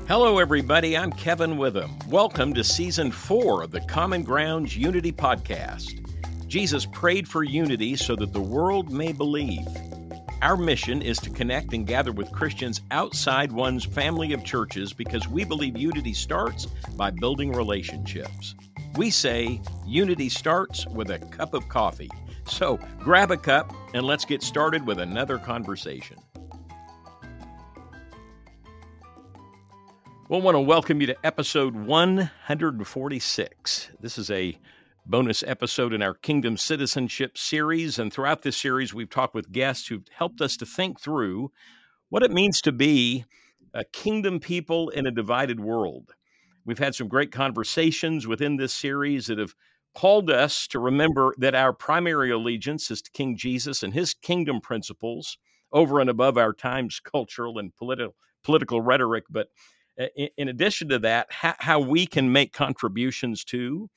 Hello, everybody. I'm Kevin Witham. Welcome to Season 4 of the Common Grounds Unity Podcast. Jesus prayed for unity so that the world may believe. Our mission is to connect and gather with Christians outside one's family of churches because we believe unity starts by building relationships. We say unity starts with a cup of coffee. So grab a cup and let's get started with another conversation. We'll want to welcome you to episode 146. This is a bonus episode in our Kingdom Citizenship series, and throughout this series, we've talked with guests who've helped us to think through what it means to be a kingdom people in a divided world. We've had some great conversations within this series that have called us to remember that our primary allegiance is to King Jesus and his kingdom principles over and above our time's cultural and political rhetoric, but in addition to that, how we can make contributions to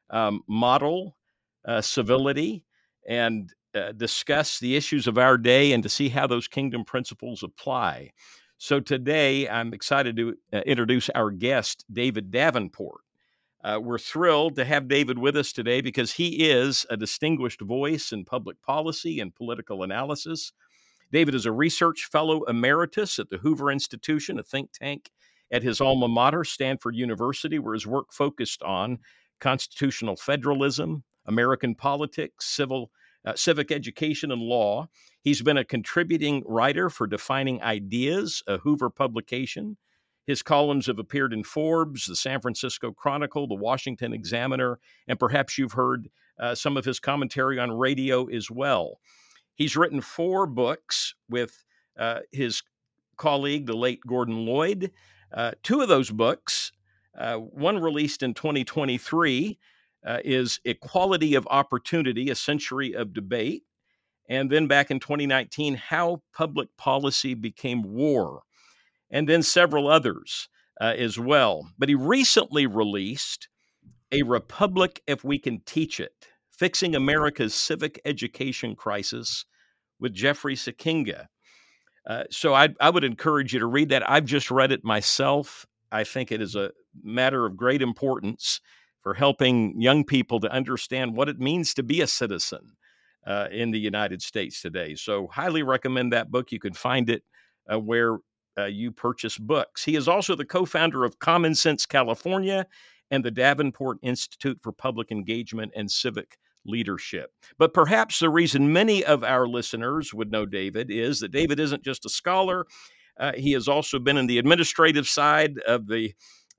model civility and discuss the issues of our day and to see how those kingdom principles apply. So today, I'm excited to introduce our guest, David Davenport. We're thrilled to have David with us today because he is a distinguished voice in public policy and political analysis. David is a research fellow emeritus at the Hoover Institution, a think tank at his alma mater, Stanford University, where his work focused on constitutional federalism, American politics, civic education, and law. He's been a contributing writer for Defining Ideas, a Hoover publication. His columns have appeared in Forbes, the San Francisco Chronicle, the Washington Examiner, and perhaps you've heard some of his commentary on radio as well. He's written 4 books with his colleague, the late Gordon Lloyd. 2 of those books, one released in 2023, is Equality of Opportunity, A Century of Debate. And then back in 2019, How Public Policy Became War. And then several others as well. But he recently released A Republic If We Can Teach It, Fixing America's Civic Education Crisis with Jeffrey Sekinga. So I would encourage you to read that. I've just read it myself. I think it is a matter of great importance for helping young people to understand what it means to be a citizen in the United States today. So highly recommend that book. You can find it where you purchase books. He is also the co-founder of Common Sense California and the Davenport Institute for Public Engagement and Civic Leadership. But perhaps the reason many of our listeners would know David is that David isn't just a scholar. He has also been in the administrative side of the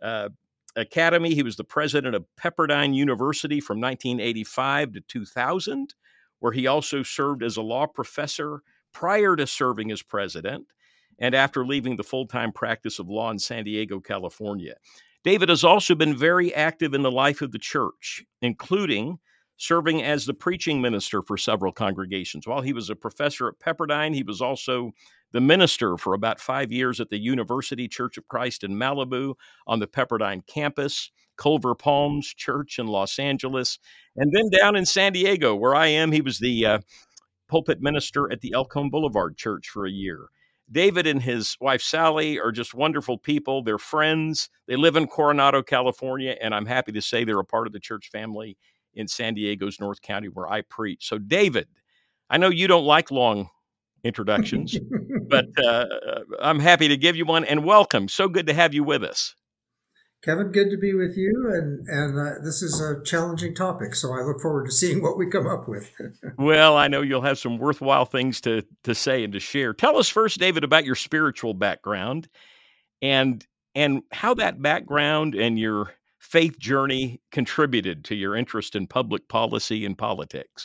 academy. He was the president of Pepperdine University from 1985 to 2000, where he also served as a law professor prior to serving as president and after leaving the full-time practice of law in San Diego, California. David has also been very active in the life of the church, including serving as the preaching minister for several congregations. While he was a professor at Pepperdine, he was also the minister for about 5 years at the University Church of Christ in Malibu on the Pepperdine campus, Culver Palms Church in Los Angeles, and then down in San Diego, where I am, he was the pulpit minister at the El Cajon Boulevard Church for a year. David and his wife, Sally, are just wonderful people. They're friends. They live in Coronado, California, and I'm happy to say they're a part of the church family in San Diego's North County where I preach. So, David, I know you don't like long introductions, but I'm happy to give you one, and welcome. So good to have you with us. Kevin, good to be with you, and this is a challenging topic, so I look forward to seeing what we come up with. Well, I know you'll have some worthwhile things to say and to share. Tell us first, David, about your spiritual background and how that background and your faith journey contributed to your interest in public policy and politics.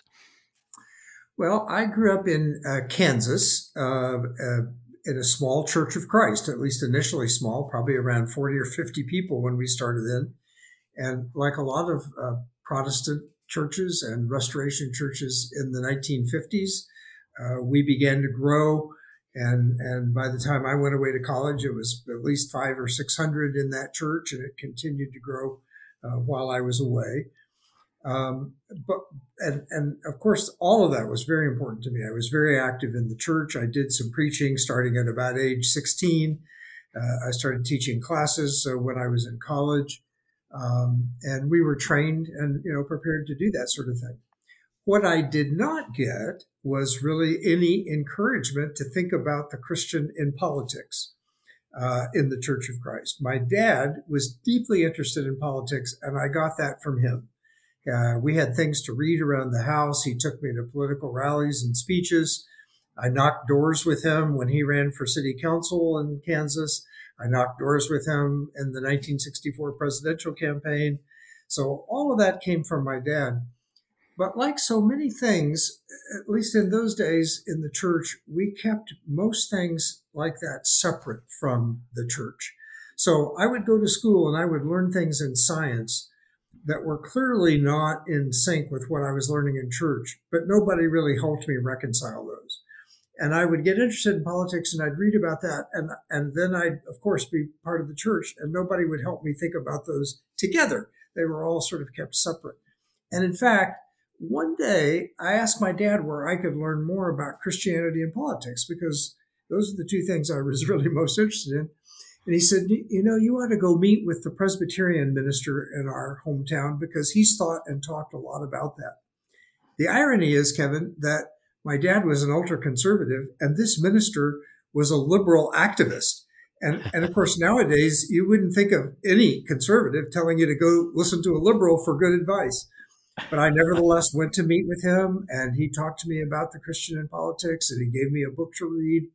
Well, I grew up in Kansas, in a small Church of Christ, at least initially small, probably around 40 or 50 people when we started in. And like a lot of Protestant churches and Restoration churches in the 1950s, we began to grow. And by the time I went away to college, it was at least 500 or 600 in that church, and it continued to grow while I was away. But of course, all of that was very important to me. I was very active in the church. I did some preaching starting at about age 16, I started teaching classes when I was in college, and we were trained and prepared to do that sort of thing. What I did not get was really any encouragement to think about the Christian in politics in the Church of Christ. My dad was deeply interested in politics, and I got that from him. We had things to read around the house. He took me to political rallies and speeches. I knocked doors with him when he ran for city council in Kansas. I knocked doors with him in the 1964 presidential campaign. So all of that came from my dad. But like so many things, at least in those days in the church, we kept most things like that separate from the church. So I would go to school and I would learn things in science that were clearly not in sync with what I was learning in church, but nobody really helped me reconcile those. And I would get interested in politics and I'd read about that. And then I'd, of course, be part of the church, and nobody would help me think about those together. They were all sort of kept separate. And in fact, one day I asked my dad where I could learn more about Christianity and politics, because those are the two things I was really most interested in. And he said, you ought to go meet with the Presbyterian minister in our hometown, because he's thought and talked a lot about that. The irony is, Kevin, that my dad was an ultra-conservative and this minister was a liberal activist. And of course, nowadays, you wouldn't think of any conservative telling you to go listen to a liberal for good advice. But I nevertheless went to meet with him, and he talked to me about the Christian in politics, and he gave me a book to read.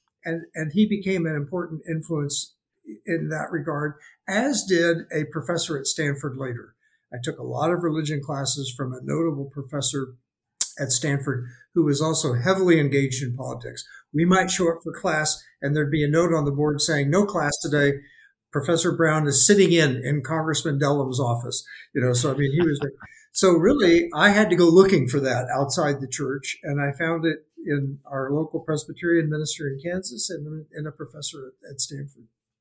And he became an important influence in that regard, as did a professor at Stanford later. I took a lot of religion classes from a notable professor at Stanford who was also heavily engaged in politics. We might show up for class and there'd be a note on the board saying, "No class today. Professor Brown is sitting in Congressman Dellum's office." So I mean, he was. So really, I had to go looking for that outside the church, and I found it in our local Presbyterian minister in Kansas and in a professor at Stanford.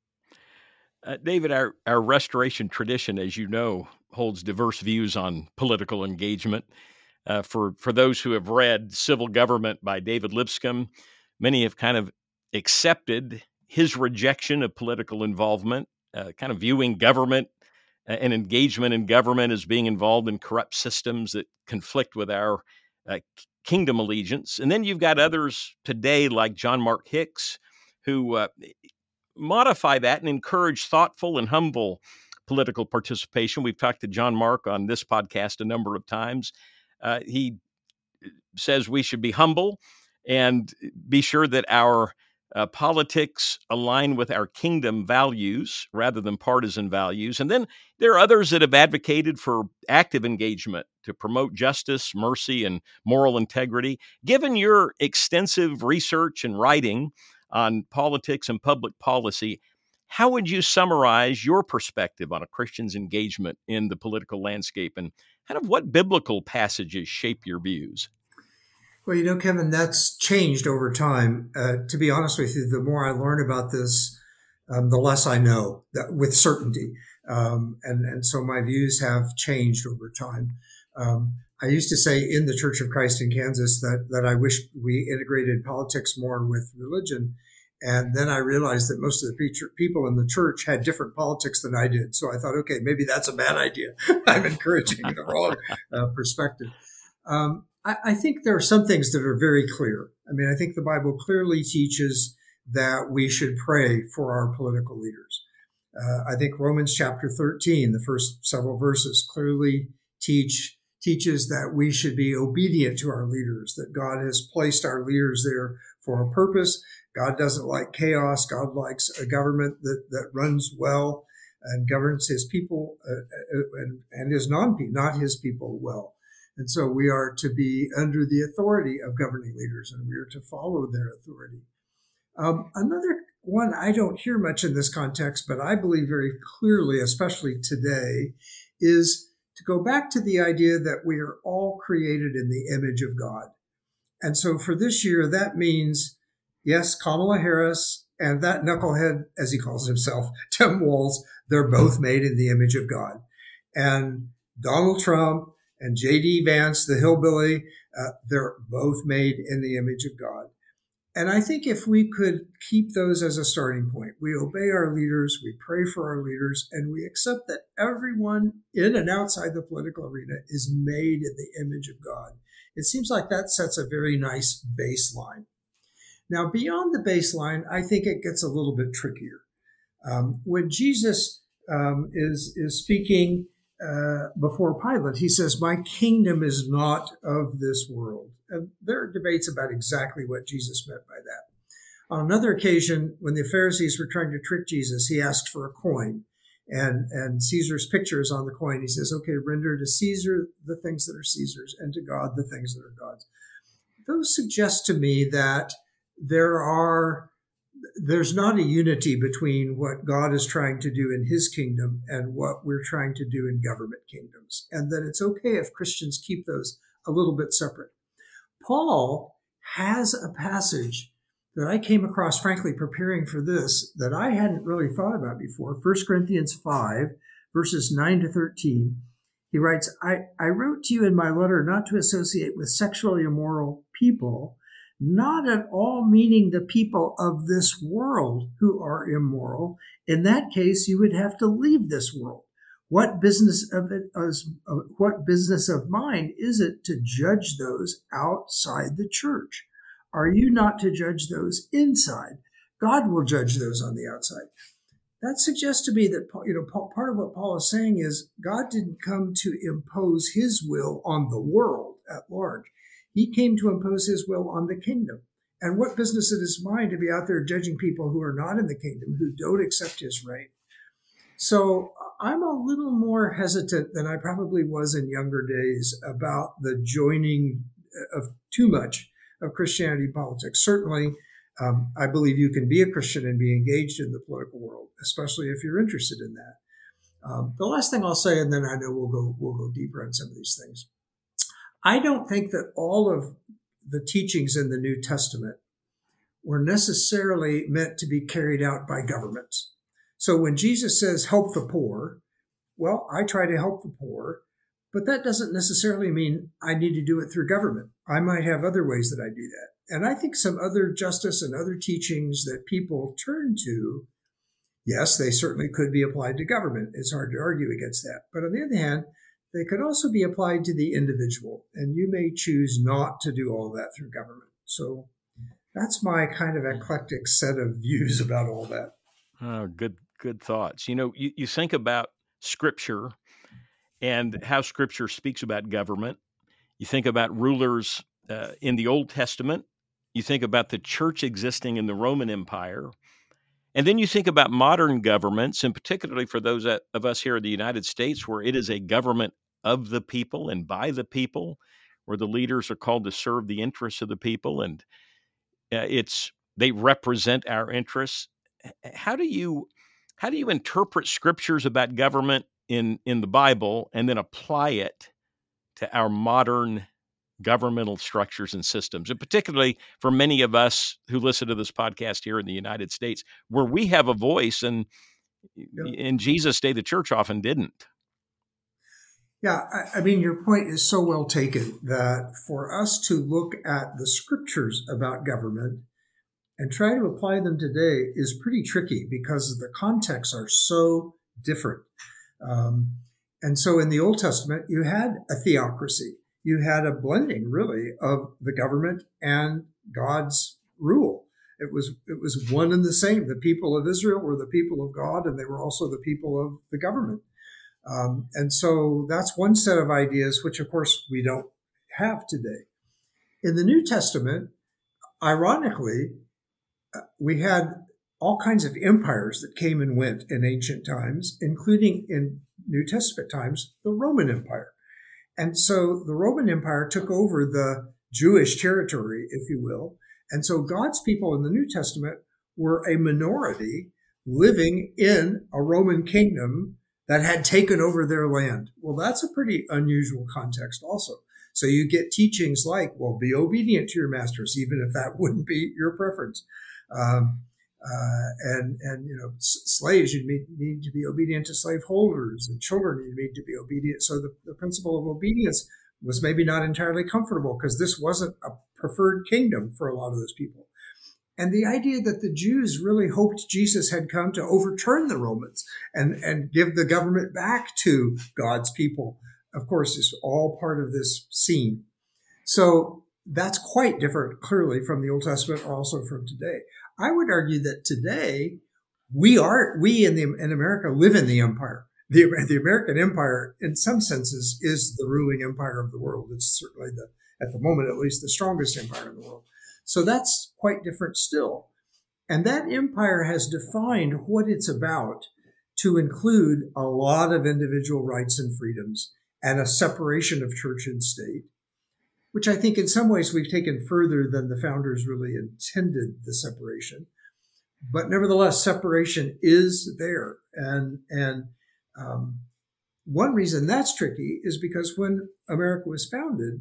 David, our Restoration tradition, as you know, holds diverse views on political engagement. For those who have read Civil Government by David Lipscomb, many have kind of accepted his rejection of political involvement, kind of viewing government and engagement in government as being involved in corrupt systems that conflict with our kingdom allegiance. And then you've got others today like John Mark Hicks, who modify that and encourage thoughtful and humble political participation. We've talked to John Mark on this podcast a number of times. He says we should be humble and be sure that our politics align with our kingdom values rather than partisan values. And then there are others that have advocated for active engagement to promote justice, mercy, and moral integrity. Given your extensive research and writing on politics and public policy, how would you summarize your perspective on a Christian's engagement in the political landscape, and kind of what biblical passages shape your views? Well, Kevin, that's changed over time. To be honest with you, the more I learn about this, the less I know that with certainty. And so my views have changed over time. I used to say in the Church of Christ in Kansas that I wish we integrated politics more with religion. And then I realized that most of the people in the church had different politics than I did. So I thought, okay, maybe that's a bad idea. I'm encouraging the wrong perspective. I think there are some things that are very clear. I mean, I think the Bible clearly teaches that we should pray for our political leaders. I think Romans chapter 13, the first several verses, clearly teaches that we should be obedient to our leaders, that God has placed our leaders there for a purpose. God doesn't like chaos. God likes a government that runs well and governs his people and his not his people well. And so we are to be under the authority of governing leaders, and we are to follow their authority. Another one I don't hear much in this context, but I believe very clearly, especially today, is to go back to the idea that we are all created in the image of God. And so for this year, that means, yes, Kamala Harris and that knucklehead, as he calls himself, Tim Walz, they're both made in the image of God. And Donald Trump and J.D. Vance, the hillbilly, they're both made in the image of God. And I think if we could keep those as a starting point, we obey our leaders, we pray for our leaders, and we accept that everyone in and outside the political arena is made in the image of God. It seems like that sets a very nice baseline. Now, beyond the baseline, I think it gets a little bit trickier. When Jesus is speaking before Pilate, he says, "My kingdom is not of this world." And there are debates about exactly what Jesus meant by that. On another occasion, when the Pharisees were trying to trick Jesus, he asked for a coin. And Caesar's picture is on the coin. He says, "Okay, render to Caesar the things that are Caesar's, and to God the things that are God's." Those suggest to me that there's not a unity between what God is trying to do in his kingdom and what we're trying to do in government kingdoms, and that it's okay if Christians keep those a little bit separate. Paul has a passage that I came across, frankly, preparing for this, that I hadn't really thought about before. 1 Corinthians 5, verses 9 to 13. He writes, I wrote to you in my letter not to associate with sexually immoral people, not at all meaning the people of this world who are immoral. In that case, you would have to leave this world. What business of mine is it to judge those outside the church? Are you not to judge those inside? God will judge those on the outside. That suggests to me that part of what Paul is saying is God didn't come to impose his will on the world at large. He came to impose his will on the kingdom. And what business it is mine to be out there judging people who are not in the kingdom, who don't accept his reign? So I'm a little more hesitant than I probably was in younger days about the joining of too much of Christianity in politics. Certainly, I believe you can be a Christian and be engaged in the political world, especially if you're interested in that. The last thing I'll say, and then I know we'll go deeper on some of these things. I don't think that all of the teachings in the New Testament were necessarily meant to be carried out by governments. So when Jesus says, "Help the poor," well, I try to help the poor, but that doesn't necessarily mean I need to do it through government. I might have other ways that I do that. And I think some other justice and other teachings that people turn to, yes, they certainly could be applied to government. It's hard to argue against that. But on the other hand, they could also be applied to the individual, and you may choose not to do all that through government. So that's my kind of eclectic set of views about all that. Oh, good thoughts. You think about Scripture and how Scripture speaks about government. You think about rulers in the Old Testament. You think about the church existing in the Roman Empire. And then you think about modern governments, and particularly for those of us here in the United States, where it is a government of the people and by the people, where the leaders are called to serve the interests of the people, and they represent our interests. How do you interpret scriptures about government in the Bible and then apply it to our modern governmental structures and systems, and particularly for many of us who listen to this podcast here in the United States, where we have a voice, and in Jesus' day, the church often didn't. Yeah, I mean, your point is so well taken that for us to look at the scriptures about government and try to apply them today is pretty tricky because the contexts are so different. And so in the Old Testament, you had a theocracy. You had a blending, really, of the government and God's rule. It was one and the same. The people of Israel were the people of God, and they were also the people of the government. And so that's one set of ideas, which, of course, we don't have today. In the New Testament, ironically, we had all kinds of empires that came and went in ancient times, including in New Testament times, the Roman Empire. And so the Roman Empire took over the Jewish territory, if you will. And so God's people in the New Testament were a minority living in a Roman kingdom that had taken over their land. Well, that's a pretty unusual context also. So you get teachings like, well, be obedient to your masters, even if that wouldn't be your preference. Slaves, you need to be obedient to slaveholders, and children you need to be obedient. So the principle of obedience was maybe not entirely comfortable because this wasn't a preferred kingdom for a lot of those people. And the idea that the Jews really hoped Jesus had come to overturn the Romans and give the government back to God's people, of course, is all part of this scene. So that's quite different, clearly, from the Old Testament, also from today. I would argue that today we in America live in the empire. The American empire, in some senses, is the ruling empire of the world. It's certainly at the moment, at least, the strongest empire in the world. So that's quite different still. And that empire has defined what it's about to include a lot of individual rights and freedoms and a separation of church and state, which I think in some ways we've taken further than the founders really intended the separation. But nevertheless, separation is there. And one reason that's tricky is because when America was founded,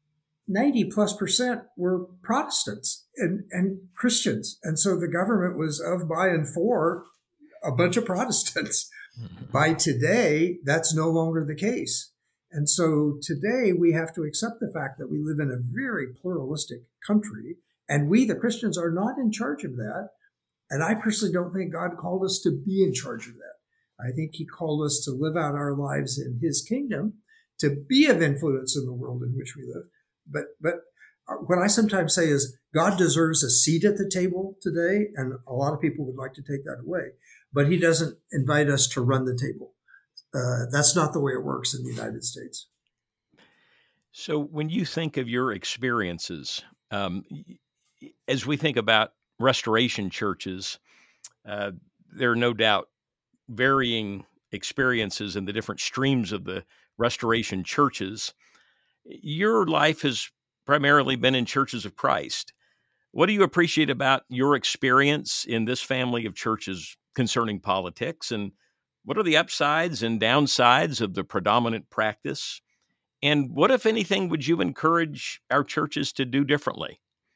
90+% were Protestants and Christians. And so the government was of, by, and for a bunch of Protestants. Mm-hmm. By today, that's no longer the case. And so today we have to accept the fact that we live in a very pluralistic country, and we, the Christians, are not in charge of that. And I personally don't think God called us to be in charge of that. I think he called us to live out our lives in his kingdom, to be of influence in the world in which we live. But what I sometimes say is God deserves a seat at the table today, and a lot of people would like to take that away. But he doesn't invite us to run the table. That's not the way it works in the United States. So when you think of your experiences, as we think about restoration churches, there are no doubt varying experiences in the different streams of the restoration churches. Your life has primarily been in churches of Christ. What do you appreciate about your experience in this family of churches concerning politics? And what are the upsides and downsides of the predominant practice? And what, if anything, would you encourage our churches to do differently?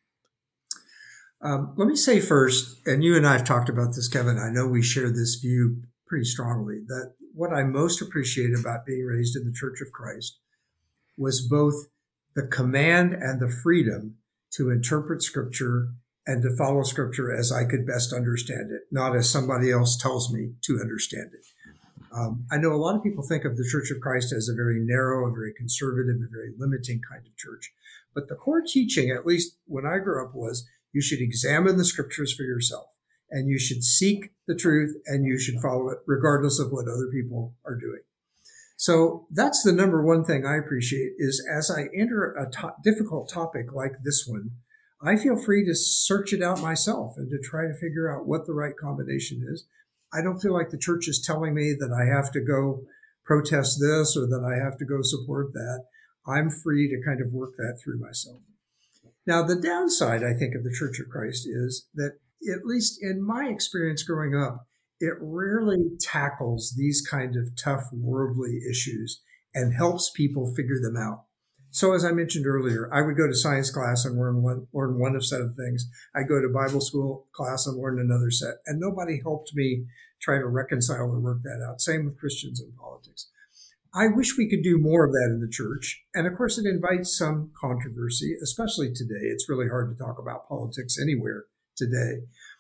Let me say first, and you and I have talked about this, Kevin, I know we share this view pretty strongly, that what I most appreciate about being raised in the Church of Christ was both the command and the freedom to interpret Scripture and to follow Scripture as I could best understand it, not as somebody else tells me to understand it. I know a lot of people think of the Church of Christ as a very narrow, a very conservative, a very limiting kind of church. But the core teaching, at least when I grew up, was you should examine the Scriptures for yourself, and you should seek the truth, and you should follow it regardless of what other people are doing. So that's the number one thing I appreciate, is as I enter a difficult topic like this one, I feel free to search it out myself and to try to figure out what the right combination is. I don't feel like the church is telling me that I have to go protest this or that I have to go support that. I'm free to kind of work that through myself. Now, the downside, I think, of the Church of Christ is that, at least in my experience growing up, it rarely tackles these kind of tough worldly issues and helps people figure them out. So as I mentioned earlier, I would go to science class and learn one set of things. I'd go to Bible school class and learn another set. And nobody helped me try to reconcile or work that out. Same with Christians and politics. I wish we could do more of that in the church. And of course, it invites some controversy, especially today. It's really hard to talk about politics anywhere today.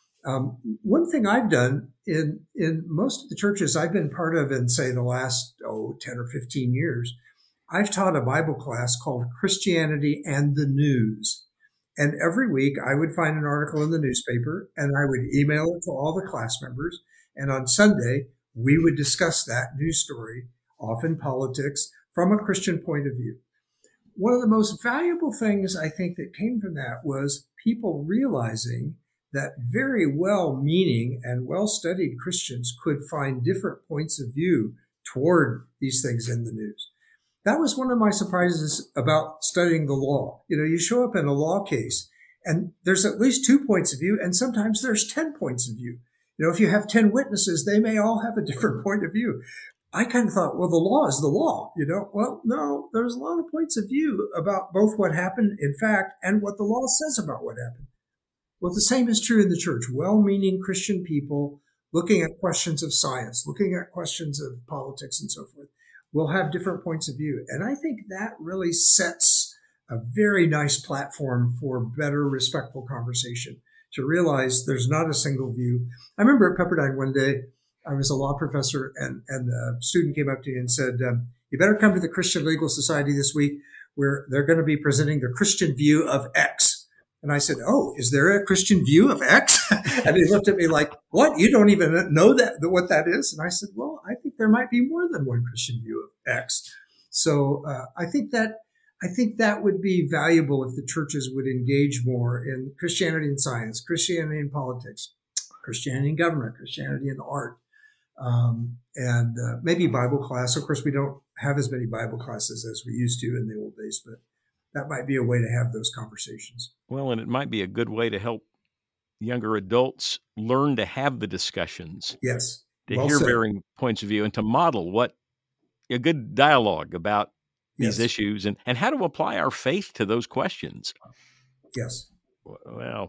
One thing I've done in most of the churches I've been part of in, say, the last 10 or 15 years, I've taught a Bible class called Christianity and the News. And every week I would find an article in the newspaper and I would email it to all the class members. And on Sunday, we would discuss that news story, often politics, from a Christian point of view. One of the most valuable things I think that came from that was people realizing that very well-meaning and well-studied Christians could find different points of view toward these things in the news. That was one of my surprises about studying the law. You know, you show up in a law case and there's at least 2 points of view, and sometimes there's 10 points of view. You know, if you have 10 witnesses, they may all have a different point of view. I kind of thought, well, the law is the law, you know. Well, no, there's a lot of points of view about both what happened, in fact, and what the law says about what happened. Well, the same is true in the church. Well-meaning Christian people looking at questions of science, looking at questions of politics and so forth, will have different points of view. And I think that really sets a very nice platform for better, respectful conversation. to realize there's not a single view. I remember at Pepperdine one day, I was a law professor, and a student came up to me and said, you better come to the Christian Legal Society this week, where they're going to be presenting the Christian view of X. And I said, oh, is there a Christian view of X? And he looked at me like, what? You don't even know what that is? And I said, well, I think there might be more than one Christian view of X. So I think that would be valuable if the churches would engage more in Christianity in science, Christianity in politics, Christianity in government, Christianity in art, and maybe Bible class. Of course, we don't have as many Bible classes as we used to in the old days, but that might be a way to have those conversations. Well, and it might be a good way to help younger adults learn to have the discussions. Yes. To hear varying points of view and to model what a good dialogue about these issues and how to apply our faith to those questions. Yes. Well,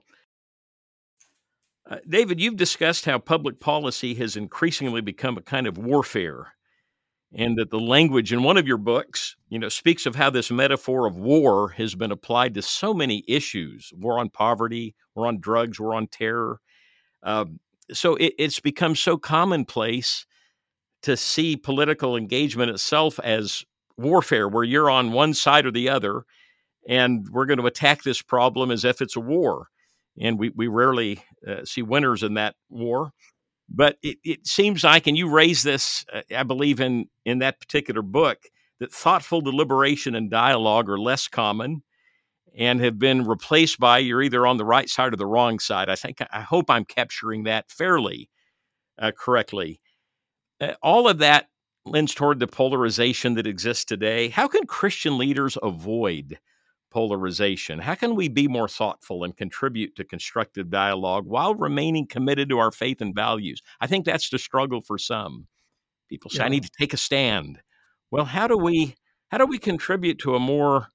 David, you've discussed how public policy has increasingly become a kind of warfare, and that the language in one of your books, speaks of how this metaphor of war has been applied to so many issues: war on poverty, war on drugs, war on terror. So it's become so commonplace to see political engagement itself as warfare, where you're on one side or the other, and we're going to attack this problem as if it's a war. And we rarely see winners in that war. But it seems like, and you raise this, I believe, in that particular book, that thoughtful deliberation and dialogue are less common and have been replaced by you're either on the right side or the wrong side. I hope I'm capturing that fairly correctly. All of that lends toward the polarization that exists today. How can Christian leaders avoid polarization? How can we be more thoughtful and contribute to constructive dialogue while remaining committed to our faith and values? I think that's the struggle for some. People say, I need to take a stand. Well, how do we contribute to a more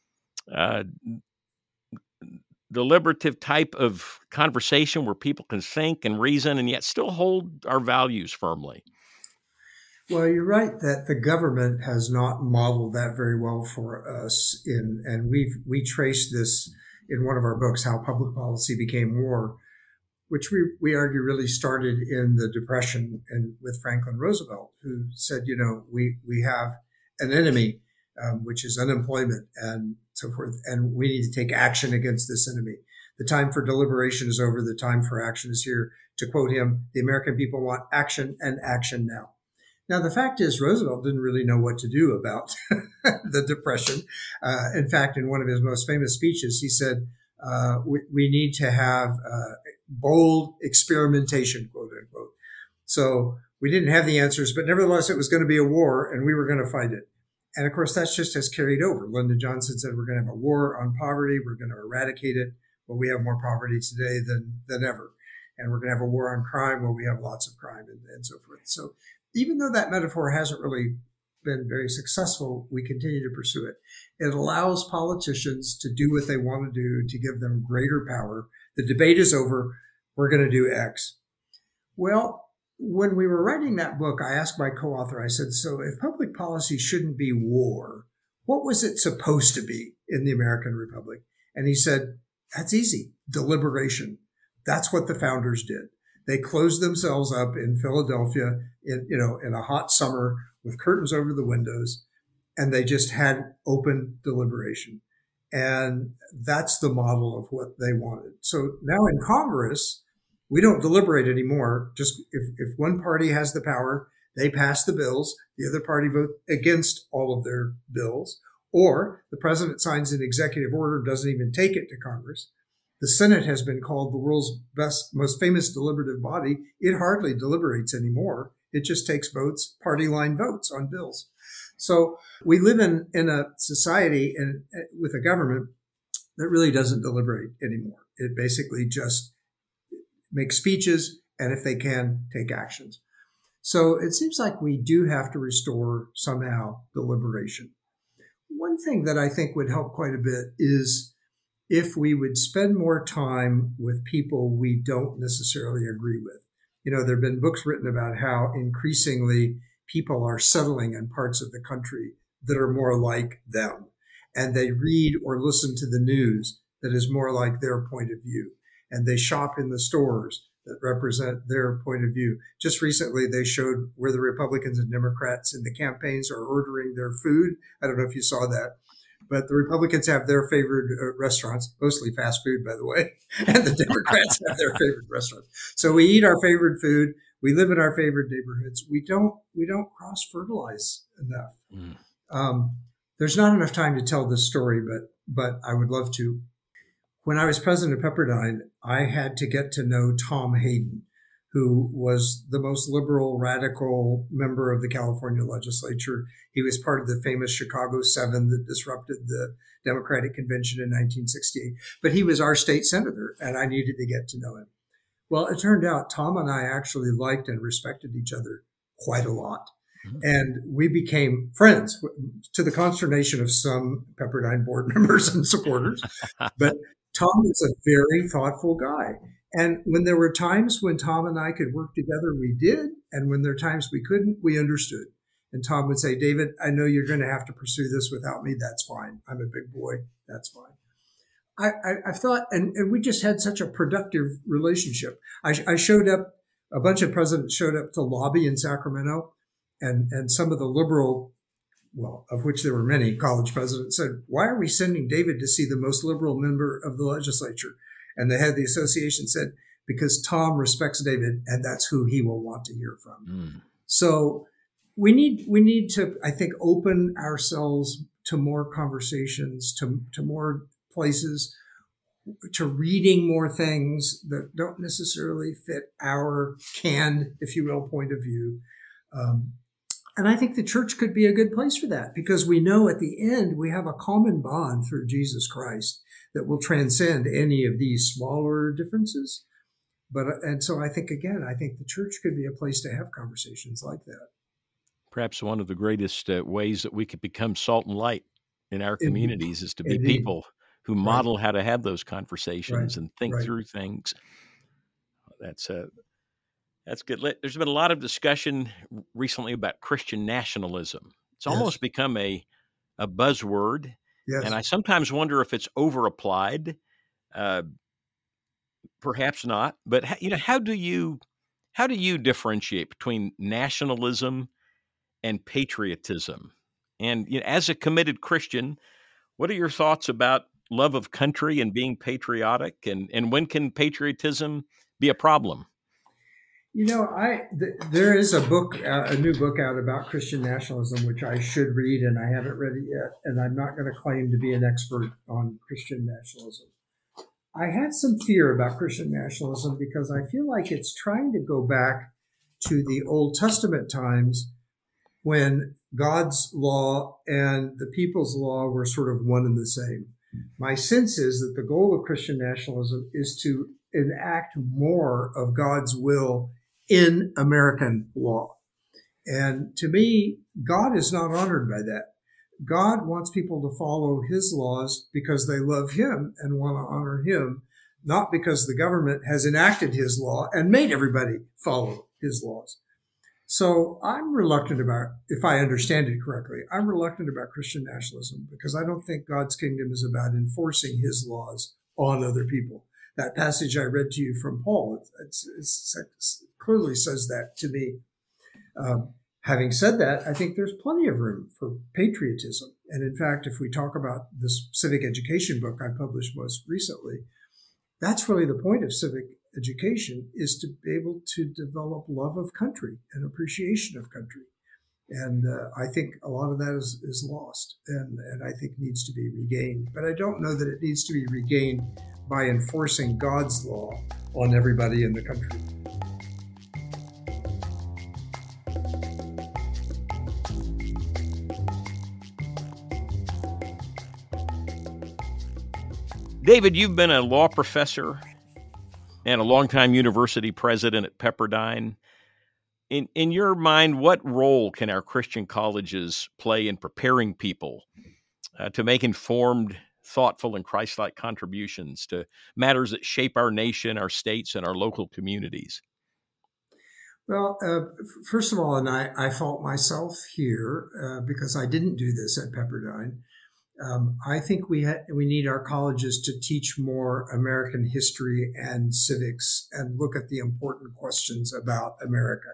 deliberative type of conversation where people can think and reason and yet still hold our values firmly? Well, you're right that the government has not modeled that very well for us, and we traced this in one of our books, How Public Policy Became War, which we argue really started in the Depression and with Franklin Roosevelt, who said, we have an enemy, which is unemployment and so forth, and we need to take action against this enemy. The time for deliberation is over. The time for action is here. To quote him, the American people want action, and action now. Now, the fact is, Roosevelt didn't really know what to do about the Depression. In fact, in one of his most famous speeches, he said, we need to have bold experimentation, quote unquote. So we didn't have the answers, but nevertheless, it was going to be a war and we were going to fight it. And of course, that's just has carried over. Lyndon Johnson said, we're going to have a war on poverty. We're going to eradicate it. Well, we have more poverty today than ever. And we're going to have a war on crime. Well, we have lots of crime and so forth. So even though that metaphor hasn't really been very successful, we continue to pursue it. It allows politicians to do what they want to do, to give them greater power. The debate is over. We're going to do X. Well, when we were writing that book, I asked my co-author, I said, so if public policy shouldn't be war, what was it supposed to be in the American Republic? And he said, that's easy. Deliberation. That's what the founders did. They closed themselves up in Philadelphia in a hot summer with curtains over the windows, and they just had open deliberation. And that's the model of what they wanted. So now in Congress, we don't deliberate anymore. Just if one party has the power, they pass the bills, the other party votes against all of their bills, or the president signs an executive order, doesn't even take it to Congress. The Senate has been called the world's most famous deliberative body. It hardly deliberates anymore. It just takes votes, party line votes on bills. So we live in a society and with a government that really doesn't deliberate anymore. It basically just makes speeches, and if they can, take actions. So it seems like we do have to restore somehow deliberation. One thing that I think would help quite a bit is if we would spend more time with people we don't necessarily agree with. There have been books written about how increasingly people are settling in parts of the country that are more like them. And they read or listen to the news that is more like their point of view. and they shop in the stores that represent their point of view. Just recently, they showed where the Republicans and Democrats in the campaigns are ordering their food. I don't know if you saw that, but the Republicans have their favorite restaurants, mostly fast food, by the way, and the Democrats have their favorite restaurants. So we eat our favorite food. We live in our favorite neighborhoods. We don't cross fertilize enough. There's not enough time to tell this story, but I would love to. When I was president of Pepperdine, I had to get to know Tom Hayden, who was the most liberal, radical member of the California legislature. He was part of the famous Chicago 7 that disrupted the Democratic Convention in 1968. But he was our state senator, and I needed to get to know him. Well, it turned out Tom and I actually liked and respected each other quite a lot. And we became friends, to the consternation of some Pepperdine board members and supporters. But Tom was a very thoughtful guy. And when there were times when Tom and I could work together, we did. And when there were times we couldn't, we understood. And Tom would say, David, I know you're going to have to pursue this without me. That's fine. I'm a big boy. That's fine. I've thought, and we just had such a productive relationship. I showed up, a bunch of presidents showed up to lobby in Sacramento, and some of the liberal, well, of which there were many, college presidents said, why are we sending David to see the most liberal member of the legislature? And the head of the association said, because Tom respects David, and that's who he will want to hear from. So we need to, I think, open ourselves to more conversations, to more places, to reading more things that don't necessarily fit our canned, if you will, point of view. And I think the church could be a good place for that, because we know at the end we have a common bond through Jesus Christ that will transcend any of these smaller differences. And so I think the church could be a place to have conversations like that. Perhaps one of the greatest ways that we could become salt and light in our communities is to be people who model how to have those conversations and think through things. That's good. There's been a lot of discussion recently about Christian nationalism. It's almost become a buzzword. Yes. And I sometimes wonder if it's over-applied. Perhaps not. But how do you differentiate between nationalism and patriotism? And as a committed Christian, what are your thoughts about love of country and being patriotic? And when can patriotism be a problem? There is a new book out about Christian nationalism, which I should read, and I haven't read it yet. And I'm not going to claim to be an expert on Christian nationalism. I had some fear about Christian nationalism because I feel like it's trying to go back to the Old Testament times when God's law and the people's law were sort of one and the same. My sense is that the goal of Christian nationalism is to enact more of God's will in American law. And to me, God is not honored by that. God wants people to follow his laws because they love him and want to honor him, not because the government has enacted his law and made everybody follow his laws. So I'm reluctant about, if I understand it correctly, I'm reluctant about Christian nationalism because I don't think God's kingdom is about enforcing his laws on other people. That passage I read to you from Paul, it clearly says that to me. Having said that, I think there's plenty of room for patriotism. And in fact, if we talk about this civic education book I published most recently, that's really the point of civic education, is to be able to develop love of country and appreciation of country. And I think a lot of that is lost and I think needs to be regained. But I don't know that it needs to be regained by enforcing God's law on everybody in the country. David, you've been a law professor and a longtime university president at Pepperdine. In your mind, what role can our Christian colleges play in preparing people to make informed, thoughtful, and Christ-like contributions to matters that shape our nation, our states, and our local communities? Well, first of all, and I fault myself here because I didn't do this at Pepperdine. I think we need our colleges to teach more American history and civics and look at the important questions about America.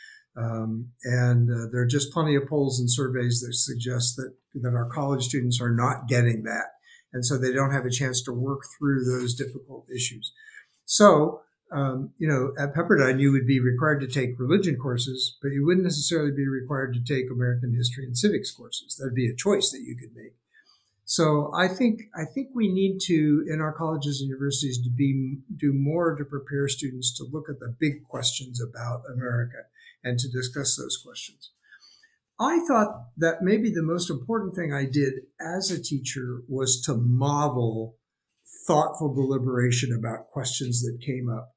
There are just plenty of polls and surveys that suggest that our college students are not getting that. And so they don't have a chance to work through those difficult issues. So, at Pepperdine, you would be required to take religion courses, but you wouldn't necessarily be required to take American history and civics courses. That'd be a choice that you could make. So I think we need to, in our colleges and universities, do more to prepare students to look at the big questions about America and to discuss those questions. I thought that maybe the most important thing I did as a teacher was to model thoughtful deliberation about questions that came up.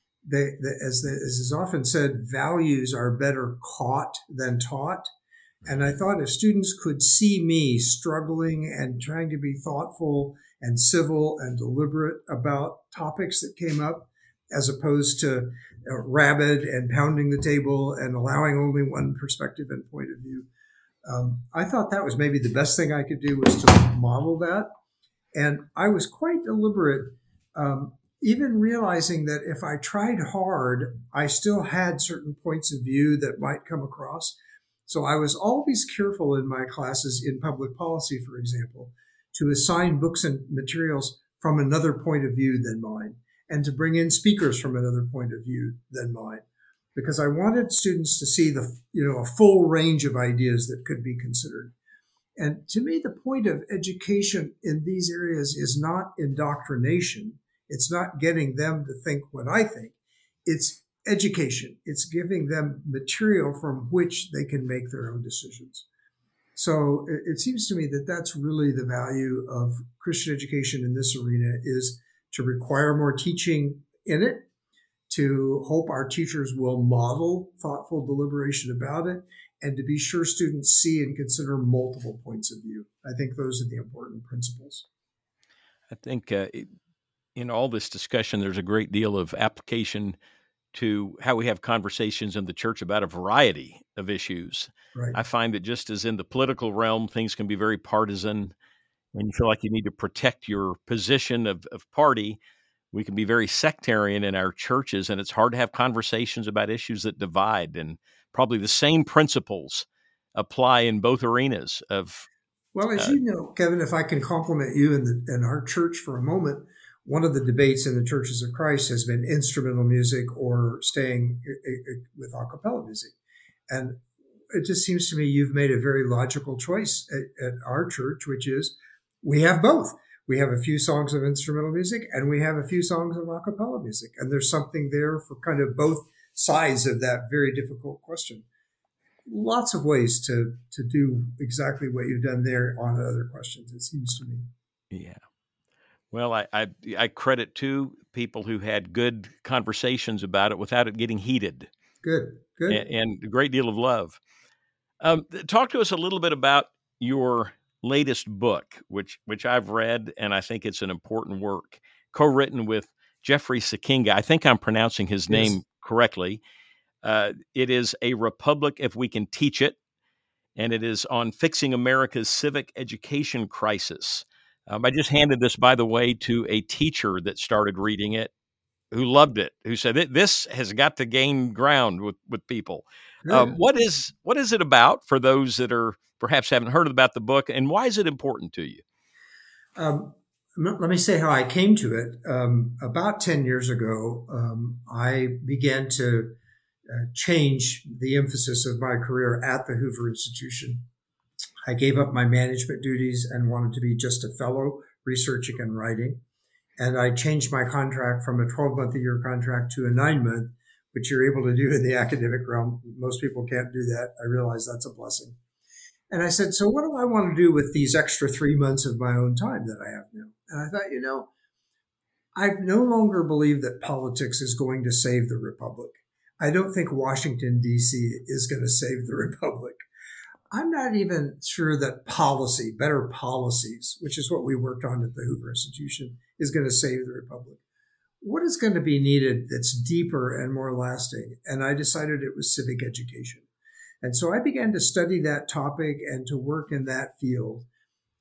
As is often said, values are better caught than taught. And I thought if students could see me struggling and trying to be thoughtful and civil and deliberate about topics that came up, as opposed to rabid and pounding the table and allowing only one perspective and point of view, I thought that was maybe the best thing I could do was to model that. And I was quite deliberate, even realizing that if I tried hard, I still had certain points of view that might come across. So I was always careful in my classes in public policy, for example, to assign books and materials from another point of view than mine, and to bring in speakers from another point of view than mine, because I wanted students to see a full range of ideas that could be considered. And to me, the point of education in these areas is not indoctrination. It's not getting them to think what I think. It's education. It's giving them material from which they can make their own decisions. So it seems to me that that's really the value of Christian education in this arena, is to require more teaching in it, to hope our teachers will model thoughtful deliberation about it, and to be sure students see and consider multiple points of view. I think those are the important principles. I think in all this discussion, there's a great deal of application to how we have conversations in the church about a variety of issues. Right. I find that just as in the political realm, things can be very partisan, and you feel like you need to protect your position of party. We can be very sectarian in our churches, and it's hard to have conversations about issues that divide. And probably the same principles apply in both arenas of. Well, as you know, Kevin, if I can compliment you and our church for a moment, one of the debates in the Churches of Christ has been instrumental music or staying with a cappella music. And it just seems to me you've made a very logical choice at our church, which is we have both. We have a few songs of instrumental music and we have a few songs of a cappella music. And there's something there for kind of both sides of that very difficult question. Lots of ways to do exactly what you've done there on other questions, it seems to me. Yeah. Well, I credit to people who had good conversations about it without it getting heated. Good. And a great deal of love. Talk to us a little bit about your latest book, which I've read, and I think it's an important work, co-written with Jeffrey Sekinga. I think I'm pronouncing his name correctly. It is A Republic If We Can Teach It, and it is on fixing America's civic education crisis. I just handed this, by the way, to a teacher that started reading it, who loved it, who said, this has got to gain ground with people. What is it about for those that are perhaps haven't heard about the book, and why is it important to you? Let me say how I came to it. About 10 years ago, I began to change the emphasis of my career at the Hoover Institution. I gave up my management duties and wanted to be just a fellow researching and writing. And I changed my contract from a 12-month-a-year contract to a 9-month, which you're able to do in the academic realm. Most people can't do that. I realize that's a blessing. And I said, so what do I want to do with these extra 3 months of my own time that I have now? And I thought, I no longer believe that politics is going to save the republic. I don't think Washington, D.C. is going to save the republic. I'm not even sure that policy, better policies, which is what we worked on at the Hoover Institution, is going to save the republic. What is going to be needed that's deeper and more lasting? And I decided it was civic education. And so I began to study that topic and to work in that field.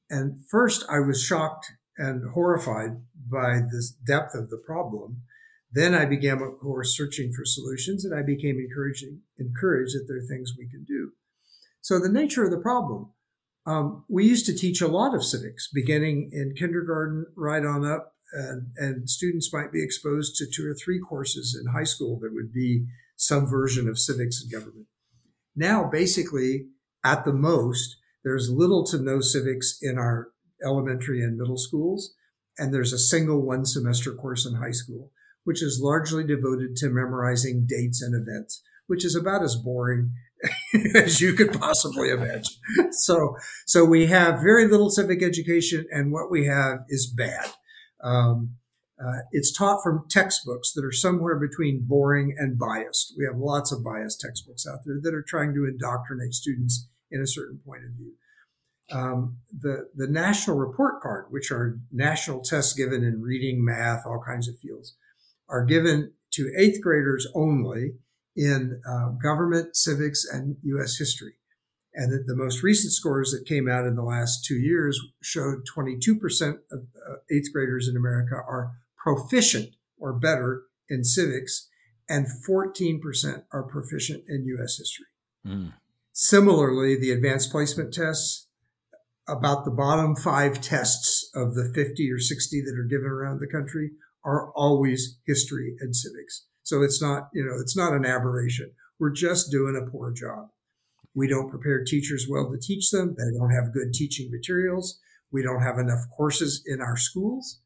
And first, I was shocked and horrified by the depth of the problem. Then I began, of course, searching for solutions, and I became encouraged that there are things we can do. So the nature of the problem, we used to teach a lot of civics, beginning in kindergarten right on up, and students might be exposed to 2 or 3 courses in high school that would be some version of civics and government. Now, basically, at the most, there's little to no civics in our elementary and middle schools, and there's a single 1-semester course in high school, which is largely devoted to memorizing dates and events, which is about as boring as you could possibly imagine. So we have very little civic education, and what we have is bad. It's taught from textbooks that are somewhere between boring and biased. We have lots of biased textbooks out there that are trying to indoctrinate students in a certain point of view. The national report card, which are national tests given in reading, math, all kinds of fields, are given to 8th graders only in government, civics, and U.S. history. And that the most recent scores that came out in the last 2 years showed 22% of 8th graders in America are proficient or better in civics, and 14% are proficient in U.S. history. Mm. Similarly, the advanced placement tests, about the bottom 5 tests of the 50 or 60 that are given around the country are always history and civics. So it's not an aberration. We're just doing a poor job. We don't prepare teachers well to teach them. They don't have good teaching materials. We don't have enough courses in our schools.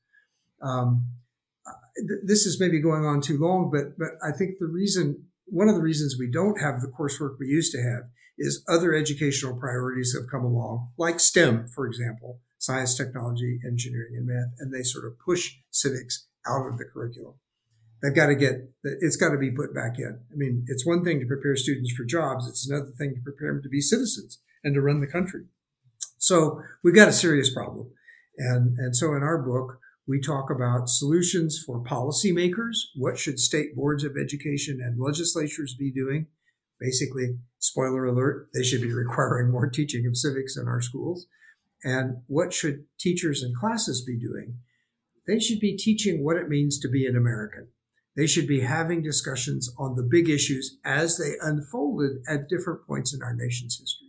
This is maybe going on too long, but I think one of the reasons we don't have the coursework we used to have is other educational priorities have come along, like STEM, for example, science, technology, engineering, and math, and they sort of push civics out of the curriculum. It's got to be put back in. I mean, it's one thing to prepare students for jobs. It's another thing to prepare them to be citizens and to run the country. So we've got a serious problem. And so in our book, we talk about solutions for policymakers. What should state boards of education and legislatures be doing? Basically, spoiler alert, they should be requiring more teaching of civics in our schools. And what should teachers and classes be doing? They should be teaching what it means to be an American. They should be having discussions on the big issues as they unfolded at different points in our nation's history.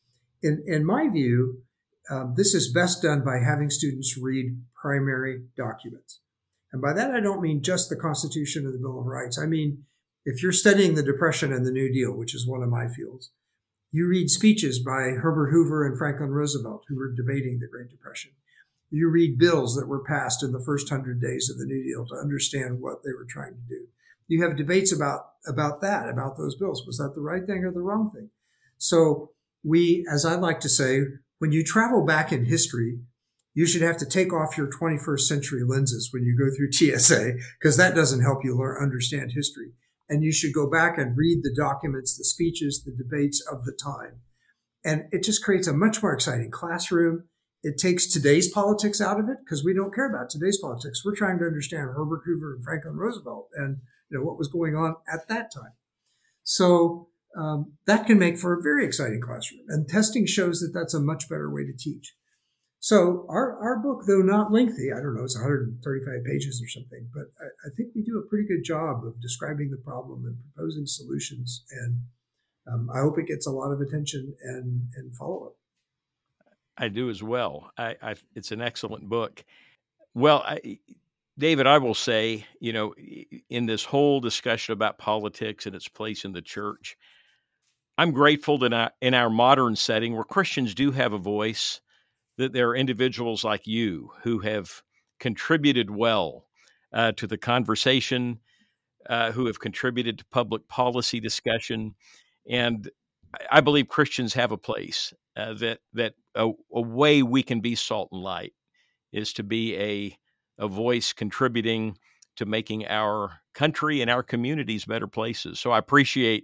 In my view, this is best done by having students read primary documents. And by that, I don't mean just the Constitution or the Bill of Rights. I mean, if you're studying the Depression and the New Deal, which is one of my fields, you read speeches by Herbert Hoover and Franklin Roosevelt, who were debating the Great Depression. You read bills that were passed in the first 100 days of the New Deal to understand what they were trying to do. You have debates about those bills. Was that the right thing or the wrong thing? So we, as I like to say, when you travel back in history, you should have to take off your 21st century lenses when you go through TSA, because that doesn't help you understand history. And you should go back and read the documents, the speeches, the debates of the time. And it just creates a much more exciting classroom. It takes today's politics out of it because we don't care about today's politics. We're trying to understand Herbert Hoover and Franklin Roosevelt and what was going on at that time. So that can make for a very exciting classroom. And testing shows that that's a much better way to teach. So our book, though not lengthy, I don't know, it's 135 pages or something, but I think we do a pretty good job of describing the problem and proposing solutions. And I hope it gets a lot of attention and follow-up. I do as well. It's an excellent book. Well, David, I will say, in this whole discussion about politics and its place in the church, I'm grateful that in our modern setting where Christians do have a voice, that there are individuals like you who have contributed well to the conversation, who have contributed to public policy discussion. And I believe Christians have a place that a way we can be salt and light is to be a voice contributing to making our country and our communities better places. So I appreciate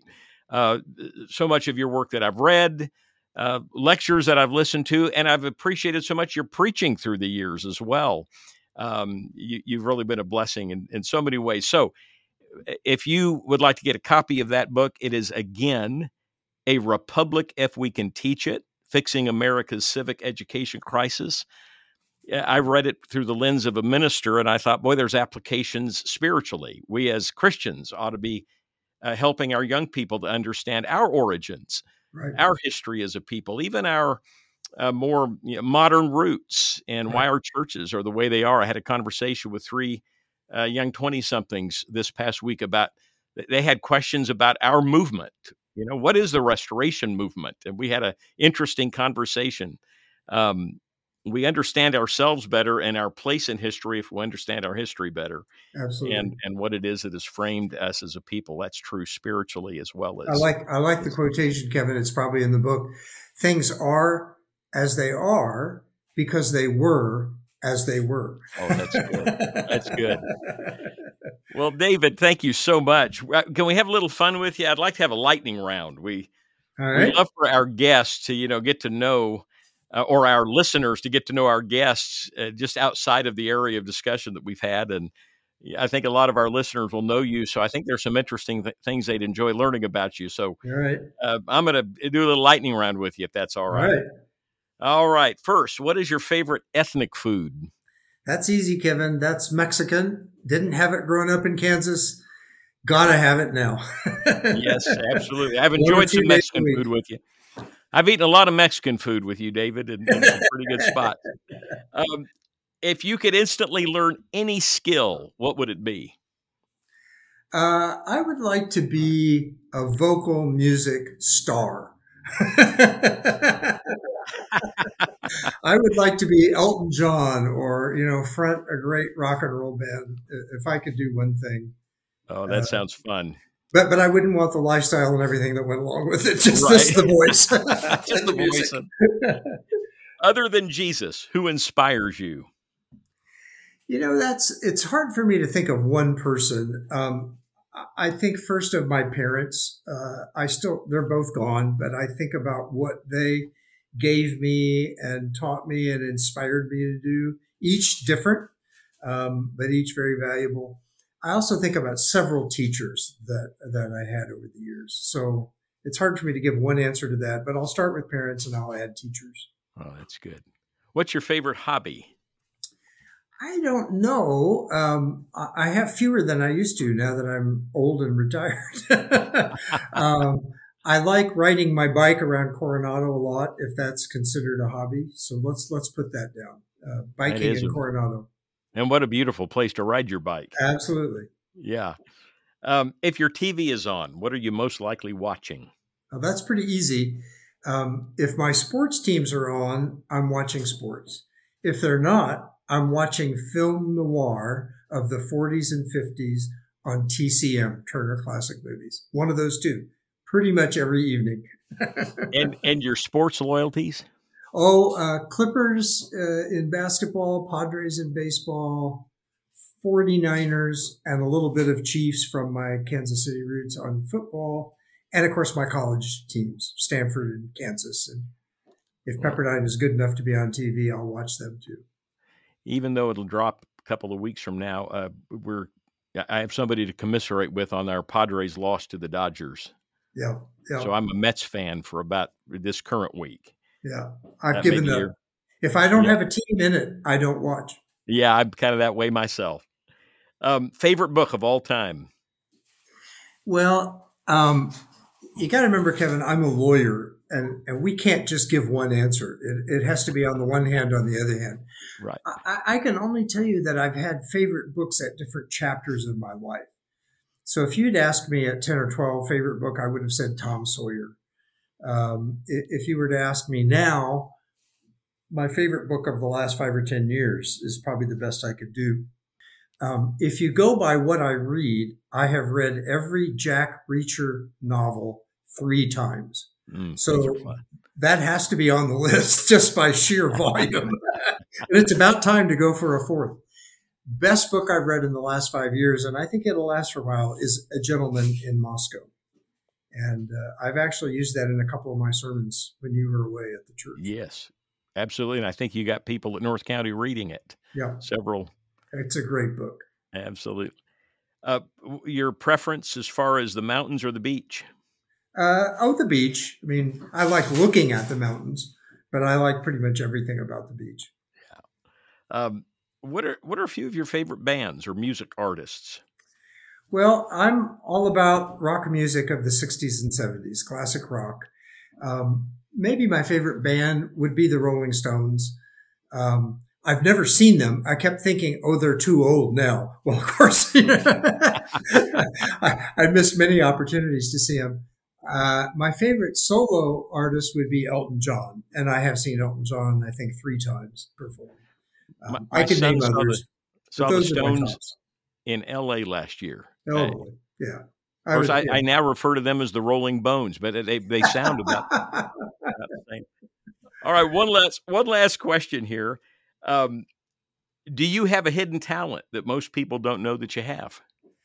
so much of your work that I've read, lectures that I've listened to, and I've appreciated so much your preaching through the years as well. You've really been a blessing in so many ways. So if you would like to get a copy of that book, it is, again, A Republic If We Can Teach It, Fixing America's Civic Education Crisis. I read it through the lens of a minister, and I thought, boy, there's applications spiritually. We as Christians ought to be helping our young people to understand our origins, Right. our history as a people, even our more modern roots, and why our churches are the way they are. I had a conversation with three young 20-somethings this past week about, they had questions about our movement. What is the restoration movement? And we had an interesting conversation. We understand ourselves better and our place in history if we understand our history better. Absolutely. And what it is that has framed us as a people. That's true spiritually as well as. I like the quotation, Kevin. It's probably in the book. Things are as they are because they were as they were. Oh, that's good. That's good. Well, David, thank you so much. Can we have a little fun with you? I'd like to have a lightning round. We love for our guests to, get to know, or our listeners to get to know our guests just outside of the area of discussion that we've had. And I think a lot of our listeners will know you. So I think there's some interesting things they'd enjoy learning about you. So I'm going to do a little lightning round with you, if that's all right. All right. First, what is your favorite ethnic food? That's easy, Kevin. That's Mexican. Didn't have it growing up in Kansas. Gotta have it now. Yes, absolutely. I've enjoyed some Mexican food with you. I've eaten a lot of Mexican food with you, David, in some pretty good spots. If you could instantly learn any skill, what would it be? I would like to be a vocal music star. I would like to be Elton John or, front a great rock and roll band if I could do one thing. Oh, that sounds fun. But I wouldn't want the lifestyle and everything that went along with it. Just the voice. Just the voice. Other than Jesus, who inspires you? It's hard for me to think of one person. I think first of my parents. They're both gone, but I think about what they gave me and taught me and inspired me to do, each different, but each very valuable. I also think about several teachers that I had over the years. So it's hard for me to give one answer to that, but I'll start with parents and I'll add teachers. Oh, that's good. What's your favorite hobby? I don't know. I have fewer than I used to now that I'm old and retired. I like riding my bike around Coronado a lot, if that's considered a hobby. So let's put that down. Biking in Coronado. And what a beautiful place to ride your bike. Absolutely. Yeah. If your TV is on, what are you most likely watching? That's pretty easy. If my sports teams are on, I'm watching sports. If they're not, I'm watching film noir of the 40s and 50s on TCM, Turner Classic Movies. One of those two, pretty much every evening. And your sports loyalties? Clippers in basketball, Padres in baseball, 49ers, and a little bit of Chiefs from my Kansas City roots on football. And, of course, my college teams, Stanford and Kansas. And if Pepperdine is good enough to be on TV, I'll watch them too. Even though it'll drop a couple of weeks from now, I have somebody to commiserate with on our Padres loss to the Dodgers. Yeah. So I'm a Mets fan for about this current week. Yeah. I've given up. If I don't have a team in it, I don't watch. Yeah, I'm kind of that way myself. Favorite book of all time? Well, you got to remember, Kevin, I'm a lawyer, and we can't just give one answer. It has to be on the one hand, on the other hand. Right. I can only tell you that I've had favorite books at different chapters of my life. So if you'd asked me at 10 or 12 favorite book, I would have said Tom Sawyer. If you were to ask me now, my favorite book of the last 5 or 10 years is probably the best I could do. If you go by what I read, I have read every Jack Reacher novel 3 times. So that has to be on the list just by sheer volume. And it's about time to go for a 4th. Best book I've read in the last 5 years, and I think it'll last for a while, is A Gentleman in Moscow. And I've actually used that in a couple of my sermons when you were away at the church. Yes, absolutely. And I think you got people at North County reading it. Yeah. Several. It's a great book. Absolutely. Your preference as far as the mountains or the beach? The beach. I mean, I like looking at the mountains, but I like pretty much everything about the beach. What are a few of your favorite bands or music artists? Well, I'm all about rock music of the 60s and 70s, classic rock. Maybe my favorite band would be the Rolling Stones. I've never seen them. I kept thinking, oh, they're too old now. Well, of course, I missed many opportunities to see them. My favorite solo artist would be Elton John, and I have seen Elton John, I think, 3 times perform. I can name others, but those the Stones in L.A. last year. Oh, yeah. Of course, I now refer to them as the Rolling Bones, but they sound about the same. All right, one last question here. Do you have a hidden talent that most people don't know that you have?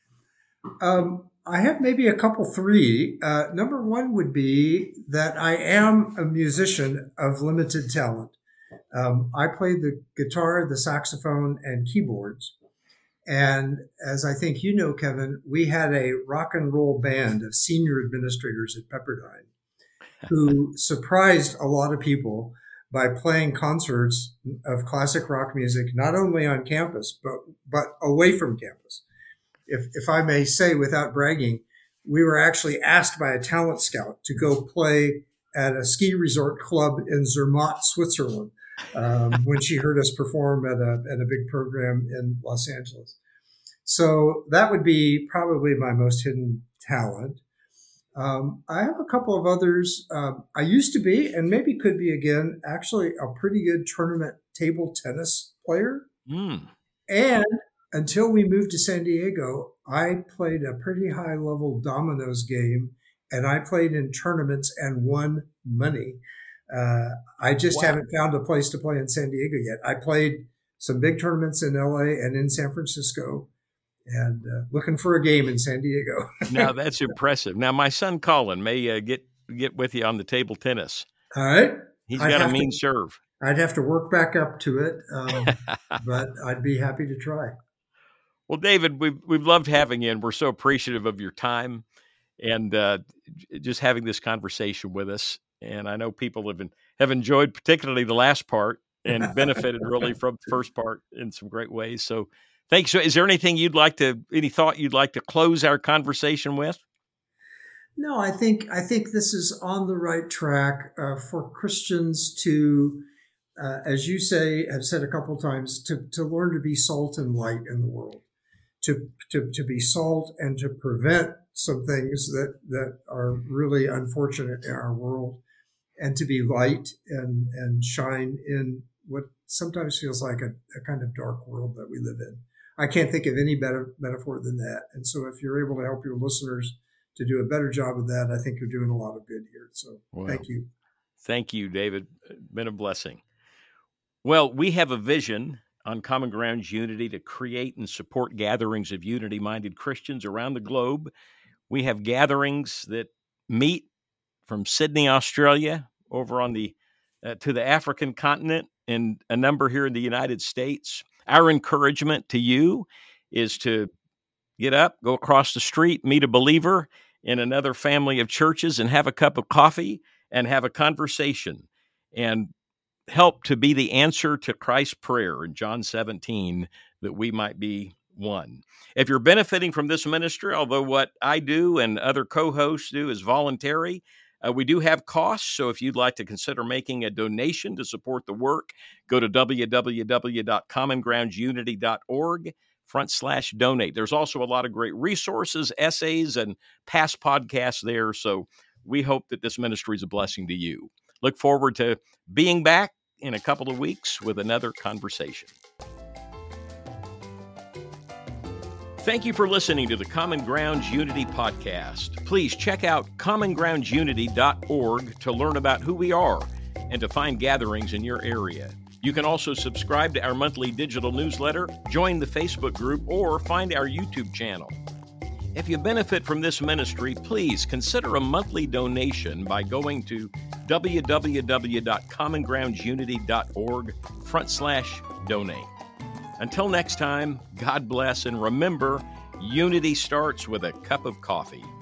I have maybe a couple, 3. Number one would be that I am a musician of limited talent. I played the guitar, the saxophone, and keyboards. And as I think you know, Kevin, we had a rock and roll band of senior administrators at Pepperdine who surprised a lot of people by playing concerts of classic rock music, not only on campus, but away from campus. If I may say, without bragging, we were actually asked by a talent scout to go play at a ski resort club in Zermatt, Switzerland, when she heard us perform at a big program in Los Angeles. So that would be probably my most hidden talent. I have a couple of others. I used to be, and maybe could be again, actually a pretty good tournament table tennis player. And until we moved to San Diego, I played a pretty high level dominoes game, and I played in tournaments and won money. I just haven't found a place to play in San Diego yet. I played some big tournaments in LA and in San Francisco, and looking for a game in San Diego. Now that's impressive. Now my son Colin may get with you on the table tennis. All right. He's got a mean serve. I'd have to work back up to it, but I'd be happy to try. Well, David, we've loved having you, and we're so appreciative of your time and just having this conversation with us. And I know people have enjoyed particularly the last part and benefited really from the first part in some great ways. So thanks. So is there any thought you'd like to close our conversation with? No, I think this is on the right track for Christians to, as you have said a couple of times, to learn to be salt and light in the world, to be salt and to prevent some things that are really unfortunate in our world, and to be light and shine in what sometimes feels like a kind of dark world that we live in. I can't think of any better metaphor than that. And so if you're able to help your listeners to do a better job of that, I think you're doing a lot of good here. So Thank you. Thank you, David. Been a blessing. Well, we have a vision on Common Grounds Unity to create and support gatherings of unity-minded Christians around the globe. We have gatherings that meet from Sydney, Australia, over on to the African continent, and a number here in the United States. Our encouragement to you is to get up, go across the street, meet a believer in another family of churches, and have a cup of coffee and have a conversation and help to be the answer to Christ's prayer in John 17, that we might be one. If you're benefiting from this ministry, although what I do and other co-hosts do is voluntary, we do have costs. So if you'd like to consider making a donation to support the work, go to www.commongroundsunity.org/donate. There's also a lot of great resources, essays, and past podcasts there. So we hope that this ministry is a blessing to you. Look forward to being back in a couple of weeks with another conversation. Thank you for listening to the Common Grounds Unity podcast. Please check out commongroundsunity.org to learn about who we are and to find gatherings in your area. You can also subscribe to our monthly digital newsletter, join the Facebook group, or find our YouTube channel. If you benefit from this ministry, please consider a monthly donation by going to www.commongroundsunity.org/donate. Until next time, God bless, and remember, unity starts with a cup of coffee.